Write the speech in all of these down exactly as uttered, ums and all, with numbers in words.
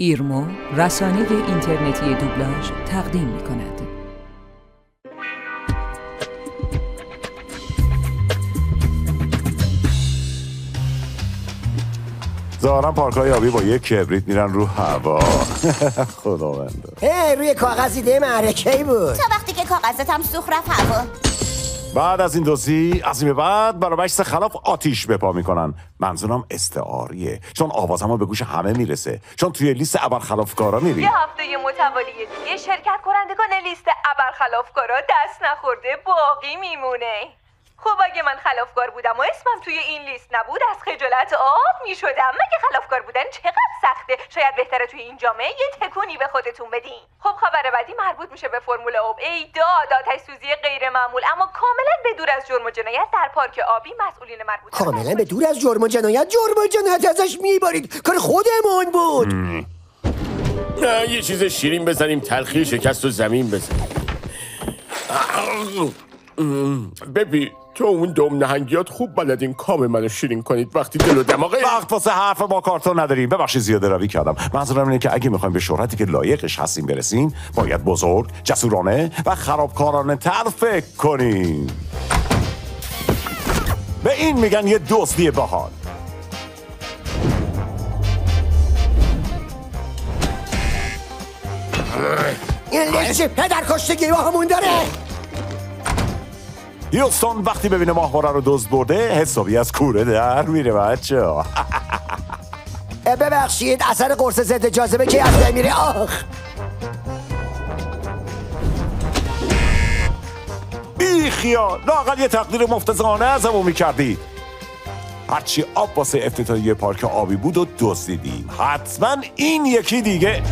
ایرمو رسانه اینترنتی دوبلاژ تقدیم می‌کند. ظاهرا پارک‌های آبی با یک کبریت میرن رو هوا. خداوندا. هی روی کاغذی ده معرکه‌ای بود. تا وقتی که کاغذت هم سوخت رفت هوا. بعد از این دوزی از این به بعد برای بحث خلاف آتیش بپا میکنن. منظورم استعاریه، چون آوازم به گوش همه میرسه، چون توی لیست ابرخلافکارا میری. یه هفته متوالی دیگه شرکت کنندگان لیست ابرخلافکارا دست نخورده باقی میمونه. خب اگه من خلافکار بودم و اسمم توی این لیست نبود از خجالت آب میشدم. مگه خلافکار بودن چقدر سخته؟ شاید بهتره توی این جامعه یه تکونی به خودتون بدین. خب خبر بعدی مربوط میشه به فرمول آب. ای داد، آتش سوزی غیر معمول اما کاملا به دور از جرم و جنایت در پارک آبی. مسئولین مربوط کاملا به دور از جرم و جنایت جرم و جنایت ازش میبارید. کار خودمون بود. نه یه چیز شیرین بزنیم، تلخی شکست و زمین بزنیم. ببین تو اون دم نهنگیات خوب بلدین کام منو شیرین کنید وقتی دل و دماغه. وقت واسه حرف با کارتون نداریم. ببخشید زیاده روی کردم. منظورم اینه که اگه میخوایم به شهرتی که لایقش هستیم برسیم باید بزرگ، جسورانه و خرابکارانه تر فکر کنیم. به این میگن یه دزدی باحال. این لیست پدر کشتگی با همون داره. هیوستون وقتی ببینه ماهواره رو دزد برده حسابی از کوره در میره بچه. ببخشید اثر قرص ضد جاذبه که از بین میره. آخ بی خیال، لااقل یه تقدیر مفتزانه ازمون میکردی. هرچی آب واسه افتتاحیه پارک آبی بود و دزدیدیم، حتما این یکی دیگه.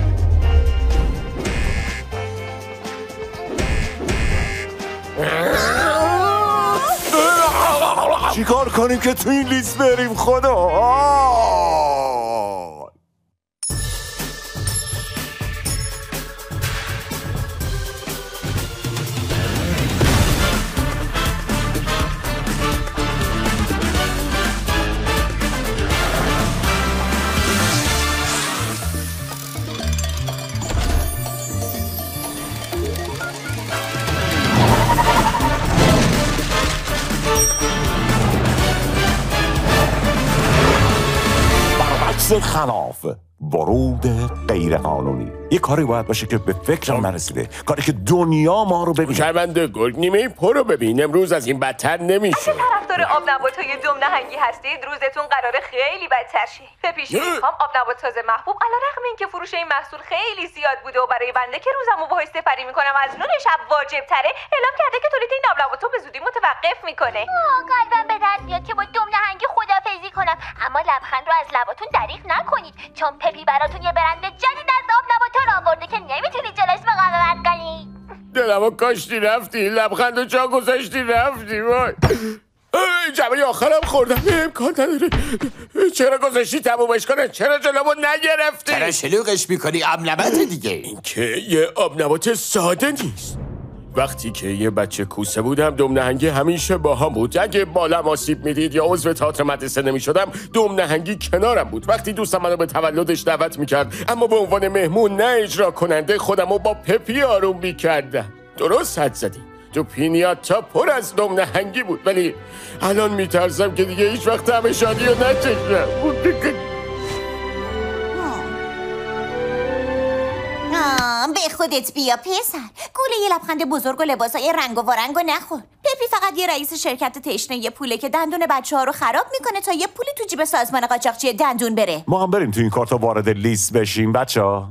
چی کار کنیم که تو این لیست بریم خدا؟ خلاف ورود غیر قانونی یه کاری باید باشه که به فکرم نرسیده، کاری که دنیا ما رو ببینه. شرمنده گرگ نیمه پرو ببین، امروز از این بدتر نمیشه. اگه طرفدار آب نباتای دم نهنگی هستید روزتون قراره خیلی بدتر شه. به پیش میخوام آب نبات ساز محبوب علیرغم اینکه فروش این محصول خیلی زیاد بوده و برای بنده که روزمو باهاش سپری میکنم از نون شب واجب تره، اعلام کرده که تولید این آب نباتو به زودی متوقف میکنه. آه قلبم به درد میاد که با دم نهنگی خدافظی کنم، اما لبخند رو از لباتون دریغ نکنید چون پپی براتون یه برند جدید از آب نباتا رو آورده که نمیتونید جلوش مقاومت کنید. دلمو کاشتی رفتی، لبخند و جا گذاشتی رفتی. وای جمعه آخرم خوردم، امکان نداره. چرا گذاشتی تمومش کنه؟ چرا جلومو نگرفتی؟ چرا شلوغش میکنی؟ آب نبات دیگه. این که یه آب نبات ساده نیست. وقتی که یه بچه کوسه بودم دم نهنگی همیشه با هم بود. اگه بالم آسیب میدید یا عضو تئاتر مدرسه نمیشدم دم نهنگی کنارم بود. وقتی دوستم منو به تولدش دعوت میکرد اما به عنوان مهمون نه اجرا کننده خودمو با پپی آروم میکردم. درست حد زدی، تو پینیاتا پر از دم نهنگی بود، ولی الان میترسم که دیگه هیچ وقت همه شادی رو نچشم. به خودت بیا پسر، گوله یه لبخند بزرگ و لباسای رنگ و وارنگ و نخور. پپی فقط یه رئیس شرکت تشنه یه پوله که دندون بچه ها رو خراب میکنه تا یه پولی تو جیب سازمان قاچاقچی دندون بره. ما هم بریم تو این کارتا وارد لیست بشیم بچه ها.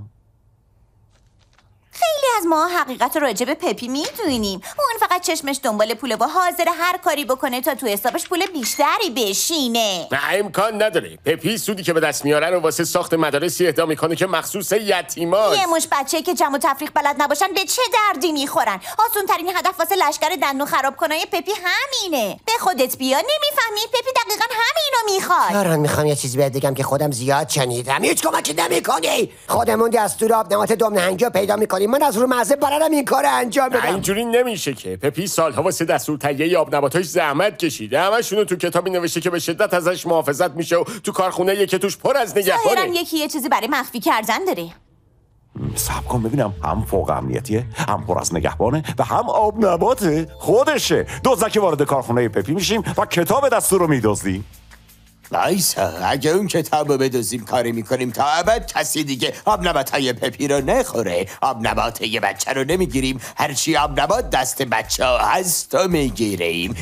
خیلی از ما حقیقت راجع به پپی میدونیم. اون فقط چشمش دنبال پوله و حاضر هر کاری بکنه تا تو حسابش پول بیشتری بشینه. نه امکان نداره. پپی سودی که به دست میاره رو واسه ساخت مدارسی اهدا میکنه که مخصوص یتیماست. یه مش بچه که جمع و تفریق بلد نباشن به چه دردی میخورن؟ آسون ترین هدف واسه لشکر دندون خراب کنای پپی همینه. به خودت بیا، نمیفهمی؟ پپی دقیقاً همینو میخواد؟ تاران میخوام یه چیزی بهت بگم که خودم زیاد شنیدم. هیچ کمکی نمیکنی. خودمون دستور آب نبات دم نهنگی رو پیدا میکنیم. من از رو مزه بلدم این کار انجام بدم. اینجوری نمیشه که. پپی سالها واسه دستور تهیه آب نباتاش زحمت کشیده. همشونو تو کتابی نوشته که به شدت ازش محافظت میشه و تو کارخونه که توش پر از نگهبانه. ظاهراً یکی یه چیزی برای مخفی کردن داره. صبر کن ببینم، هم فوق امنیتیه، هم پر از نگهبانه و هم آب نباته. خودشه. دزدک وارد کارخونه پپی میشیم و کتاب دستور رو میدزدیم. وایسا، اگه اون کتاب رو بدزدیم کاری میکنیم تا ابد کسی دیگه آب نباتای پپی رو نخوره. آب نبات یه بچه رو نمیگیریم، هرچی آب نبات دست بچه ها هست و میگیریم.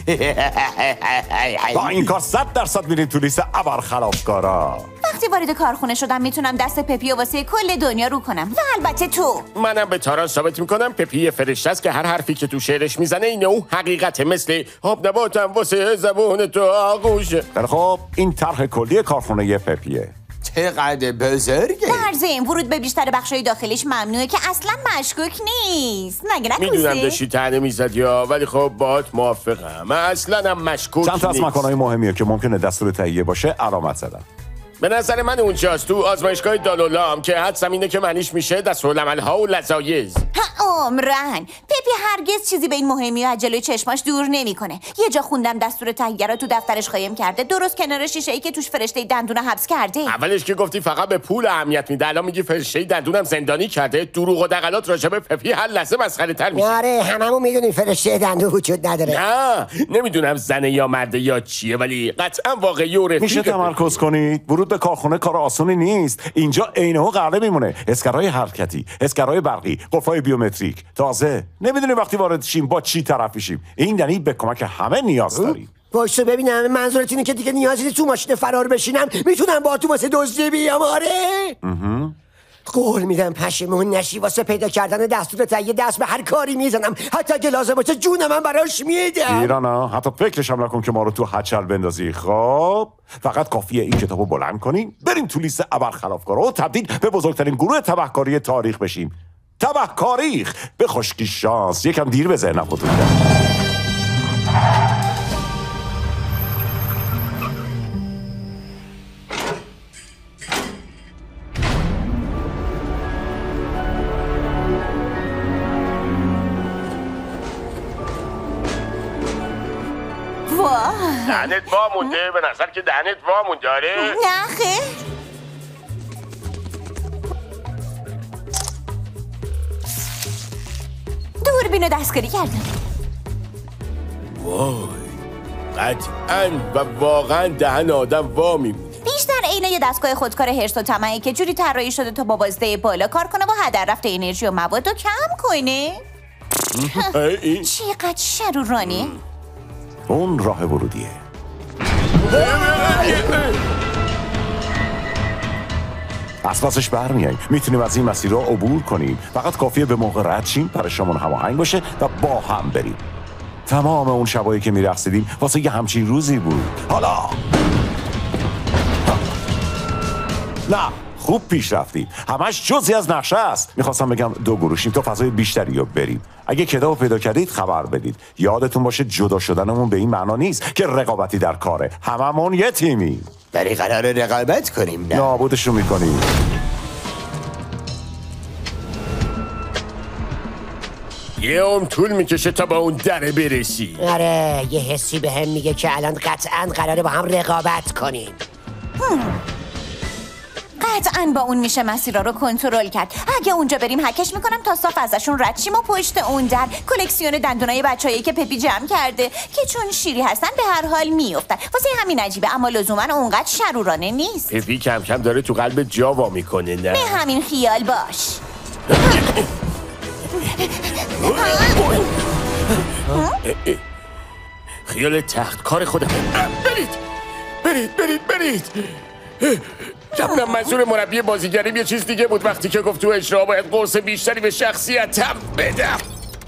با این کار صد درصد میریم تو لیست ابرخلافکارا. وقتی وارد کارخونه شدم میتونم دست پپی و واسه کل دنیا رو کنم و البته تو. منم به تاران ثابت میکنم پپی یه فرشته است که هر حرفی که تو شعرش میزنه اینه او حقیقته. مثل آب نباتم واسه زبون تو آغوشه. خیلی خب، این طرح کلی کارخونه پپیه. چقدر بزرگه. در ضمن ورود به بیشتر بخشای داخلیش ممنوعه که اصلا مشکوک نیست. نگه نکوزه؟ میدونم داشتی تنه میزد یا، ولی خب باهات موافقم. من اصلا هم مشکوک چند تا از نیست. مکانهای مهمیه که ممکنه دستور تهیه باشه علامت زدم. به نظر من اونجاست، تو آزمایشگاه دالولام که حدسم اینه که معنیش میشه دستورالعمل‌ها و لذایز. ها عمرن، پپی هرگز چیزی به این مهمی و از جلوی چشماش دور نمیکنه. یه جا خوندم دستور تهیه رو تو دفترش قایم کرده، درست کنار شیشه‌ای که توش فرشته دندون حبس کرده. اولش که گفتی فقط به پول اهمیت میده، الان میگی فرشته دندونم زندانی کرده. دروغ و دغلات راجع به پپی هر لحظه مسخره‌تر میشه. آره، هممون میدونیم فرشته دندون وجود نداره. نه، نمیدونم زنه یا مرده یا چیه، ولی قطعا واقعی و رفیقه. میشه تمرکز کنید؟ ورود به کارخونه کار آسونی نیست. اینجا عینه و قراره میمونه. اسکرهای حرکتی، اسکرهای برقی، قفل‌های بیومتریک. تازه نمیدونی وقتی وارد شیم با چی طرف میشیم. این یعنی به کمک همه نیاز داریم. وایسا ببینم، منظورت اینه که دیگه نیازی نیست تو ماشین فرار بشینم؟ میتونم با تو واسه دزدی بیام؟ آره. قول میدم پشیمون نشی. واسه پیدا کردن دستور تهیه دست به هر کاری میزنم، حتی اگه لازم باشه جون من براش میدم. ایرانا، حتی فکرش هم نکن که ما رو تو هچل بندازی. خب فقط کافیه این کتابو بلند کنیم، بریم تو لیست ابرخلافکارا و تبدیل به بزرگترین گروه تبهکاری تاریخ بشیم. تبهکاریخ به خشکی شانس. یکم دیر به ذهنم خطور کرد. دهنت وا مونده؟ به نظر که دهنت وا مونده. آره؟ نه خیر. دوربینو دستکاری کردم. وای، قطعاً و واقعاً دهن آدم وا میمونه. بیشتر عینه یه دستگاه خودکار حرص و طمعی که جوری طراحی شده تا با بازده بالا کار کنه و هدر رفته انرژی و مواد رو کم کنه. این چقدر شرورانه. اون راه ورودیه. از پاسش برمیاییم. میتونیم از این مسیر رو عبور کنیم. فقط کافیه به موقع رد شیم، پرشمون هماهنگ باشه و با هم بریم. تمام اون شبایی که میرقصیدیم واسه یه همچین روزی بود. حالا نه، خوب پیش رفتیم. همش جزئی از نقشه است. میخواستم بگم دو گروشیم تا فضای بیشتری رو بریم. اگه کتاب پیدا کردید خبر بدید. یادتون باشه جدا شدنمون به این معنا نیست که رقابتی در کاره. هممون یه تیمی. برای قرار رقابت کنیم. نه نابودشون میکنیم. یه عمر طول میکشه تا با اون دره برسی. آره، یه حسی به هم میگه که الان قطعاً قراره با هم رقابت کنیم. قطعاً با اون میشه مسیرها رو کنترل کرد. اگه اونجا بریم هکش میکنم تا صاف ازشون رد شیم و پشت اون در کلکسیون دندونای بچه‌ای که پپی جمع کرده که چون شیری هستن به هر حال میافتن. واسه همین عجیبه، اما لزوما اونقدر شرورانه نیست. پپی کم کم داره تو قلب جاوا میکنه. نه به همین خیال باش. خیال تخت کار خودم. برید برید برید برید. جمعم منظور مربی بازیگریم یه چیز دیگه بود. وقتی که گفت تو اجرا باید قرص بیشتری به شخصیتم بدم.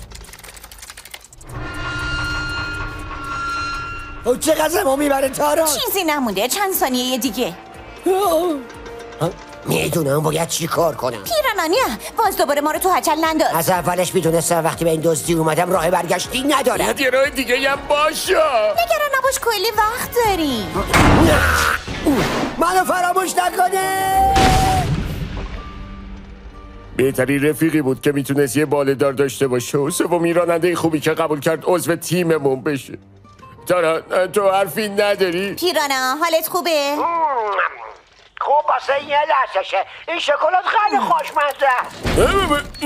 او چقدر ما میبره تاران؟ چیزی نمونده، چند ثانیه دیگه. میدونم باید چی کار کنم. پیرانانیا باز دوباره ما رو تو هچل ننداز. از اولش میدونستم وقتی به این دزدی اومدم راه برگشتی ندارم. باید یه راه دیگه هم باشه. نگران نباش، کلی وقت داریم. منو فراموش نکنه. بهترین رفیقی بود که میتونست یه باله‌دار داشته باشه و سومین راننده خوبی که قبول کرد عضو تیممون بشه. تارا تو حرفی نداری؟ پیرانا حالت خوبه؟ خوب واسه یه لحظشه. این شکلات خیلی خوشمزه است.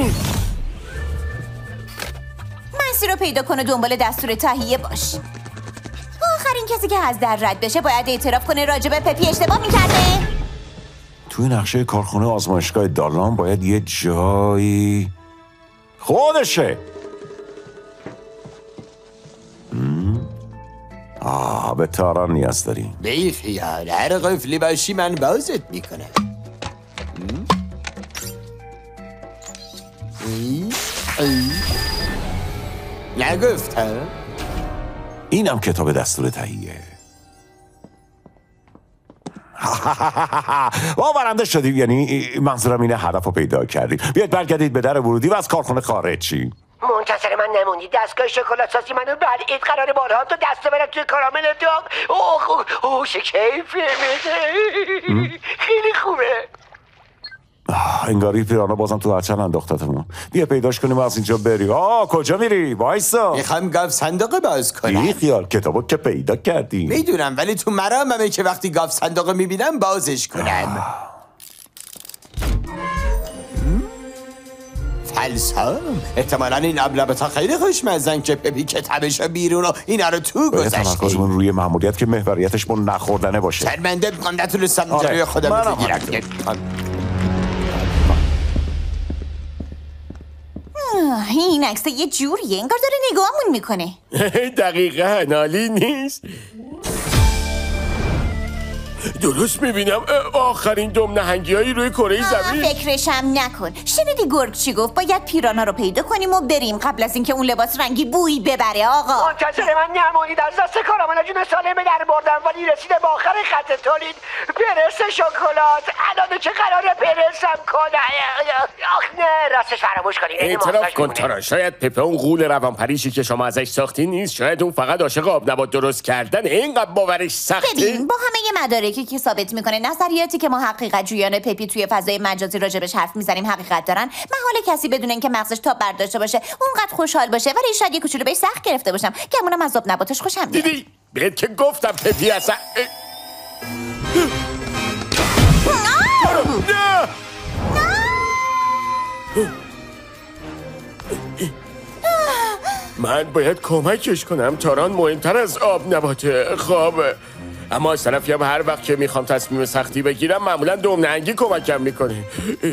منسی رو پیدا کن و دنبال دستور تهیه باش. آخرین کسی که از در رد بشه باید اعتراف کنه راجب پپی اشتباه میکرده. توی نقشه کارخونه آزمایشگاه دالان باید یه جایی خودشه. آه به تارا نیاز داریم. بی خیال هر قفلی باشی من بازت میکنم. نگفتم؟ اینم کتاب دستور تهیه. باورنده شدیم، یعنی منظورم اینه هدف رو پیدا کردیم. بیاید برگردید به در ورودی و از کارخونه خارج شیم. منتظر من نمونی. دستگاه شکلات سازی منو بلعید. قرار بارها تو دسته برم توی کارامل داغ. اوه اوه چه کیفی میده. خیلی خوبه. انگاری پیرانا بازم تو هرچن انداختتمون. بیا پیداش کنیم و از اینجا بریم. آه کجا میری؟ وایسا. میخوام گاف صندوق باز کنم. بی خیال کتابو که پیدا کردیم. میدونم ولی تو مراممه که وقتی گاف صندوق میبینم بازش کنم. فلسام احتمالا این ابلبتا خیلی خوشمزن که پپی کتابشو بیرون و اینا رو تو گذاشتی. تمرکزمون روی مأموریت که محوریتش با نخوردنه باشه. شرمنده میکنم نتونستم جلوی خودم بگیرم. این عکس یه جوریه انگار داره نگاهمون میکنه. دقیقاً عالی نیست؟ درست میبینم آخرین دم نهنگیایی روی کره زمین. فکرشم نکن. شنیدی گرگ چی گفت؟ باید پیرانا رو پیدا کنیم و بریم قبل از اینکه اون لباس رنگی بوی ببره. آقا منتظر من نمونید. از دست کارامل جون سالمه در بردم ولی رسیده به آخر خط تولید. پرس شکلات الان که قراره پرسم کنه. آخ نه راستش فراموش کنید. اعتراف کن تارا، شاید پپه اون غول روانپریشی که شما ازش ساختی نیست. شاید اون فقط عاشق آب نبات درست کردن. اینقدر باورش سخته. ببین با همه مدارکی که ثابت میکنه نظریاتی که ما حقیقت جویان پپی توی فضای مجازی راجبش حرف میزنیم حقیقت دارن، محال کسی بدونه که مغزش تاب برداشته باشه اونقدر خوشحال باشه. ولی شاید یه کوچولو بهش سخت گرفته باشم. گمونم از آب نباتش خوشم میاد. دیدی بهت که گفتم پپی اصلا. نه من باید کمکش کنم. تاران مهمتر از آب نباته. خوابه. اما از طرفی هم هر وقت که میخوام تصمیم سختی بگیرم معمولا دم نهنگی کمکم میکنه.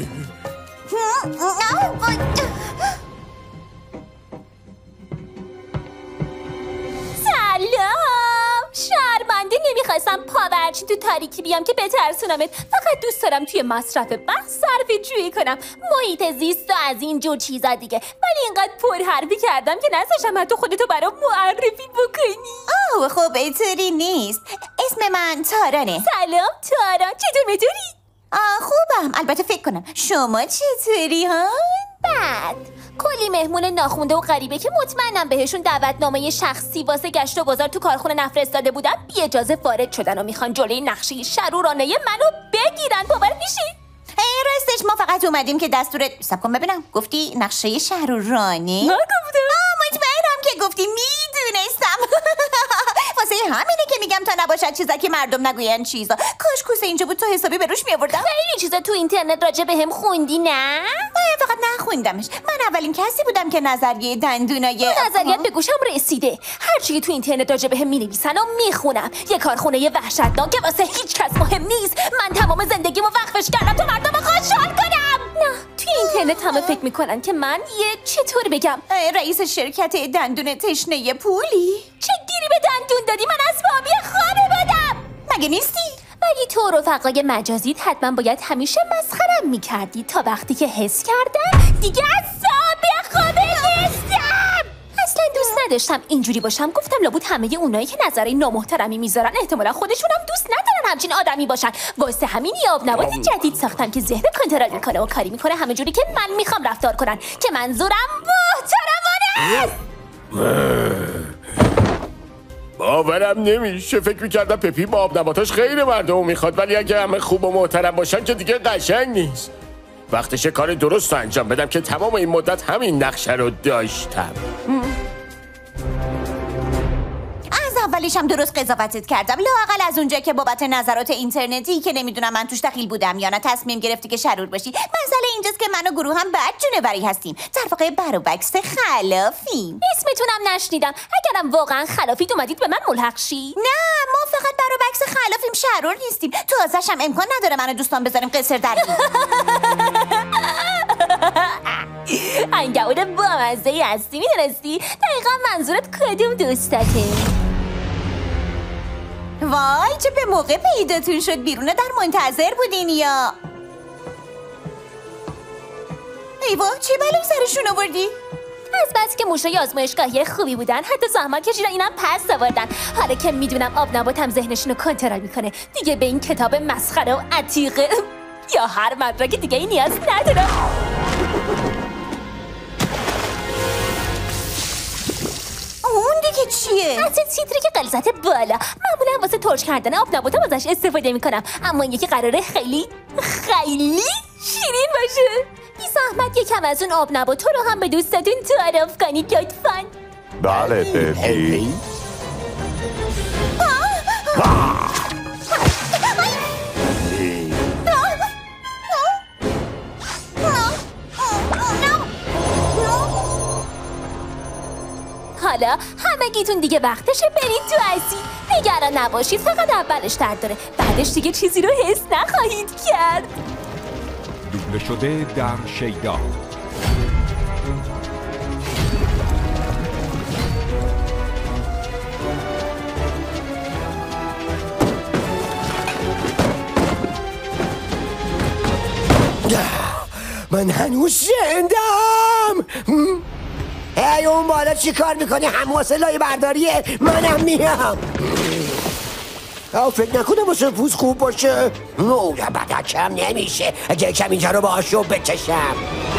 سلام. شرمنده نمیخواستم پاورچی تو تاریکی بیام که بترسونمت. فقط دوست دارم توی مصرف بخش صرفه جویی کنم، محیط زیست و از این جور چیزا دیگه. ولی اینقدر پر حرفی کردم که نذاشتم حتی خودتو برام معرفی بکنی. آه خب اینطوری نیست. اسم من تارانه. سلام تاران، چطور می‌دونی؟ آه خوبم. البته فکر کنم شما چطوری ها؟ بعد کلی مهمون ناخونده و غریبه که مطمئنم بهشون دعوتنامه شخصی واسه گشت و گذار تو کارخونه نفرستاده بودن بی اجازه وارد شدن و میخوان جلوی نقشه شرورانه منو بگیرن. باور میشی؟ ای راستش ما فقط اومدیم که دستور سب کن ببینم. گفتی نقشه شرورانه؟ نگفتم. آه مطمئنم که گفتی. میدونستم. واسه همینه که میگم تا نباشد چیزا که مردم نگوین چیزا. کاش کوسه اینجا بود تو حسابی به روش میآوردم. خیلی چیزا تو اینترنت راجع بهم خوندی نه؟ نه فقط نخوندمش. من اولین کسی بودم که نظریه دندونای نظریت به گوشم رسیده. هر چی تو اینترنت راجع بهم مینویسن و میخونم. یه کارخونه وحشتناک که واسه هیچ کس مهم نیست. من تمام زندگیمو وقفش کردم تا مردم خوشحال کنم. نه توی اینترنت همه فکر میکنن که من یه چطور بگم رئیس شرکت دندون تشنه پولی. چه گیری به دندون دادی؟ من اسبابی خانوادم. مگه نیستی؟ ولی تو رفقای مجازیت حتما باید همیشه مسخرم میکردی تا وقتی که حس کردم دیگه اسبابی خانه نیستم. اصلا دوست نداشتم اینجوری باشم. گفتم لابد همه اونایی که نظری نامحترمی میذارن احتمالا خودشونم دوست ندارن نمیتونن همچین آدمی باشن. واسه همین یه آب نبات جدید ساختم که ذهن کنترل میکنه و کاری میکنه همه جوری که من میخوام رفتار کنن که منظورم محترمانه است. باورم نمیشه. فکر میکردم پپی با آب نباتاش خیلی مردم میخواد، ولی اگه همه خوب و محترم باشن که دیگه قشنگ نیست. وقتش کار درست رو انجام بدم که تمام این مدت همین نقشه رو داشتم. اولیش هم درست قضاوتت کردم، لااقل از اونجا که بابت نظرات اینترنتی که نمیدونم من توش دخیل بودم یا نه تصمیم گرفتی که شرور باشی. مسئله اینجاست که من و گروه هم بد جونوری هستیم، در واقع بر و بکس خلافیم. اسمتونم نشنیدم. اگرم واقعا خلافید اومدید به من ملحق شی؟ نه، ما فقط بر و بکس خلافیم، شرور نیستیم. تو ازش هم امکان نداره من و دوستان بذاریم قصر در انگهور بامزه‌ای هستی. میدونستی دقیقا منظورت کدوم دوستته؟ وای چه به موقع پیداتون شد. بیرونه در منتظر بودین یا؟ ایوا چه بلایی سرشون آوردی؟ از بس که موشای آزمایشگاهی خوبی بودن حتی زحمت کشیدن اینم پس آوردن. حالا که میدونم آب نباتم ذهنشون رو کنترل میکنه دیگه به این کتاب مسخره و عتیقه یا هر مدرک دیگه ای نیاز ندارم. اون دیگه چیه؟ از این تیتری که غلظت بالا. معمولا واسه ترش کردن آب نباتم ازش استفاده میکنم، اما این یکی قراره خیلی خیلی شیرین باشه. بی زحمت یکم از اون آب نباتا رو هم به دوستاتون تعارف کنید لطفاً. بله پپی. حالا همگیتون دیگه وقتشه برید تو ازی. نگران نباشید، فقط اولش درد داره، بعدش دیگه چیزی رو حس نخواهید کرد. دوبله شده در شیدا. من هنوز زندم. ای اون بالا چی کار میکنی؟ حماسه لای برداریه. منم میام. فکر نکنم واسه پوست خوب باشه. نو بدک کم نمیشه اگه یکم اینجا رو با آشوب بچشم.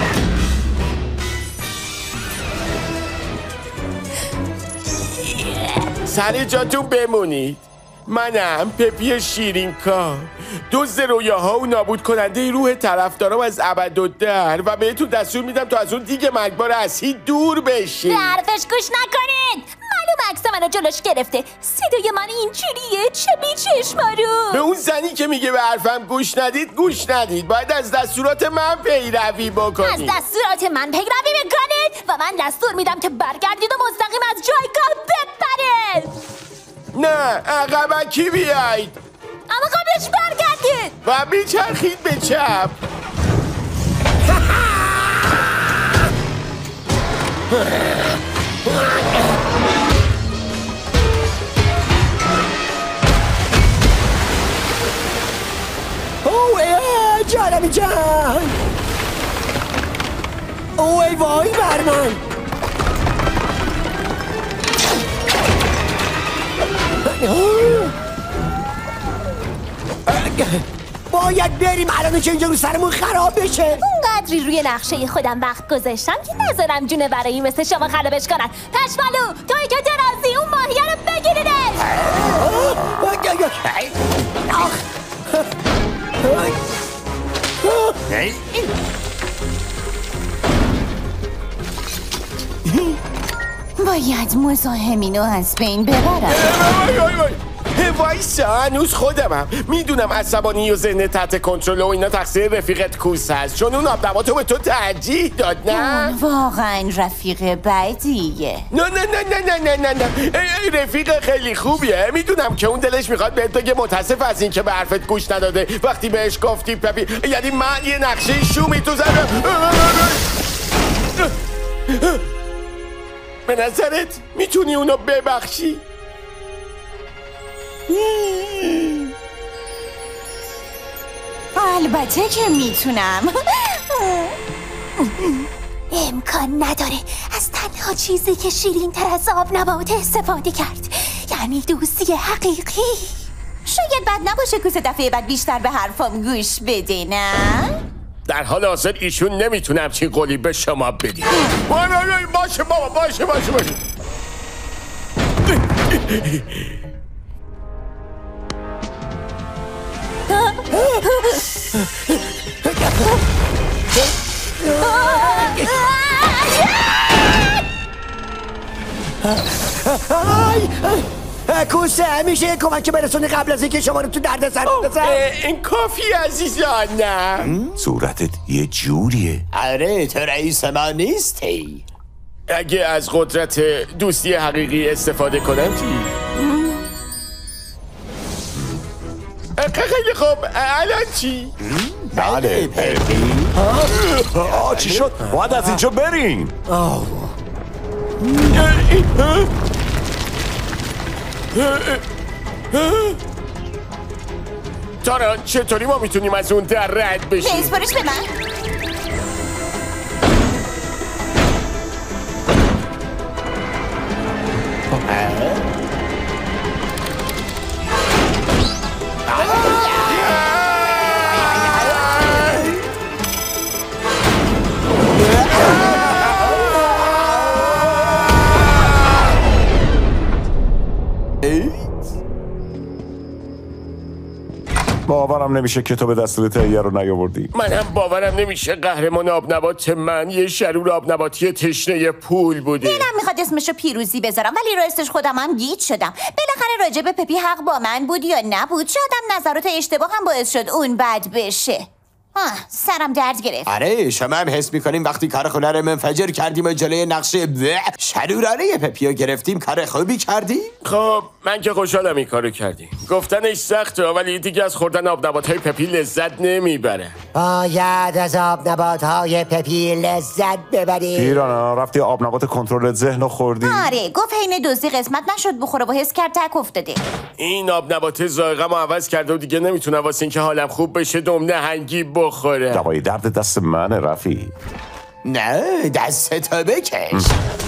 سر جاتون بمونید. منم پپی شیرینکار، دزد رویاها و نابود کننده روح طرفدارام از ابدالدهر و بهتون دستور میدم تا از اون دیگه مرگبار اسید دور بشید. حرفش گوش نکنید. معلوم عکس منو جلوش گرفته. صدای من اینجوریه چه بیچشما رو. به اون زنی که میگه به حرفم گوش ندید گوش ندید. باید از دستورات من پیروی بکنید. از دستورات من پیروی بکنید و من دستور میدم که برگردید و مستقیم از جایگاه بپرید. نه عقبکی بیایید. اما قبلش برگردید و بیچرخید به چپ. اوه جانمی جان. اوه وای بر من. باید بریم الان که اینجا رو سرمون خراب بشه. اونقدری روی نقشه خودم وقت گذاشتم که نذارم جونه برای مثل شما خرابش کنن. پشمالو توی که درازی اون ماهیه رو بگیریدش. باید مزاحمینو از بین ببرم. وایسا هنوز خودمم میدونم عصبانی و ذهن تحت کنترل و اینا تقصیر رفیقت کوس هست، چون اون آب نباتو به تو ترجیح داد. نه اون واقعا رفیق بدیه. نه نه نه نه نه نه نه ای رفیق خیلی خوبیه. میدونم که اون دلش میخواد بهت بگه متاسف از این که به حرفت گوش نداده وقتی بهش گفتی پپی، یعنی من یه نقشه شومی تو زدم. به نظرت میتونی اونو ببخشی؟ البته که میتونم. امکان نداره از تنها چیزی که شیرین تر از آب نبات استفاده کرد، یعنی دوستی حقیقی. شاید بد نباشه کوسه دفعه بعد بیشتر به حرفام گوش بده، نه؟ در حال حاضر ایشون نمیتونه همچین قولی به شما بدید. باشه بابا باشه باشه باشه کوسه میشه کمک برسونی قبل از اینکه شما رو تو درد سر بزن؟ این کافی عزیزانم. صورتت یه جوریه. آره تو رئیس ما نیستی. اگه از قدرت دوستی حقیقی استفاده کنم چی؟ خیلی خوب الان چی؟ بله پپی. آه چی شد؟ باید از اینجا بریم. تارا چطوری ما میتونیم از اون در رد بشیم؟ بسپارش به من. باورم نمیشه که تو به دستور تهیه رو نیاوردی. من هم باورم نمیشه قهرمان آبنبات من یه شرور آبنباتی تشنه پول بوده. دلم میخواد اسمشو پیروزی بذارم ولی راستش خودم هم گیج شدم. بالاخره راجع به پپی حق با من بود یا نبود؟ شاید نظرات اشتباه هم باعث شد اون بد بشه. آه سرم درد گرفت. آره شما هم حس میکنیم وقتی کار خونه رو منفجر کردیم و جلوی نقشه شرورانه پپیو گرفتیم کار خوبی کردیم؟ خب من که خوشحالم این کارو کردیم. گفتنش سخته ولی دیگه از خوردن آبنبات‌های پپی لذت نمیبره. باید از آبنبات‌های پپی لذت ببری. پیرانا رفتی آبنبات کنترل ذهن رو خوردی؟ آره گفت حین دزدی قسمت نشد بخوره و حس کرد تک افتاده. این آبنبات ذائقه‌مو عوض کرده و دیگه نمیتونه واسه اینکه حالم خوب بشه دم نهنگی بخوره. دوای درد دست منه رفی. نه دست تو بکش.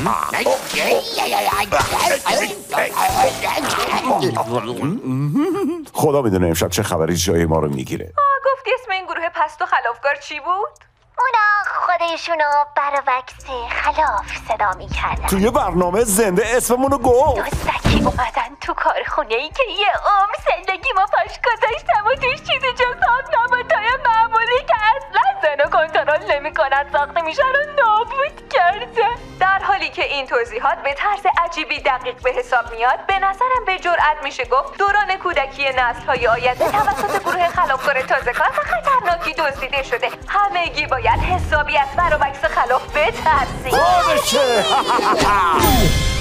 خدا میدونه امشب چه خبری جای ما رو میگیره. آه گفتی اسم این گروه پست و خلافکار چی بود؟ اونا خودشونو برعکس خلاف صدا میکردن. توی برنامه زنده اسممونو گفت. دوستکی اومدن تو کارخونه ای که یه عمر زندگی ما پاش گذاشتم و توش چیزی جز آبنباتای معمولی که اصلا زنو کنترل نمیکنن ساخته میشن رو نابود کرده. در حالی که این توضیحات به طرز عجیبی دقیق به حساب میاد به نظرم به جرئت میشه گفت دوران کودکی نسل‌های آینده توسط گروه خلافکار تازه‌کار و خطرناکی دزدیده شده. همگی باید حسابی از برعکس خلاف بترسید.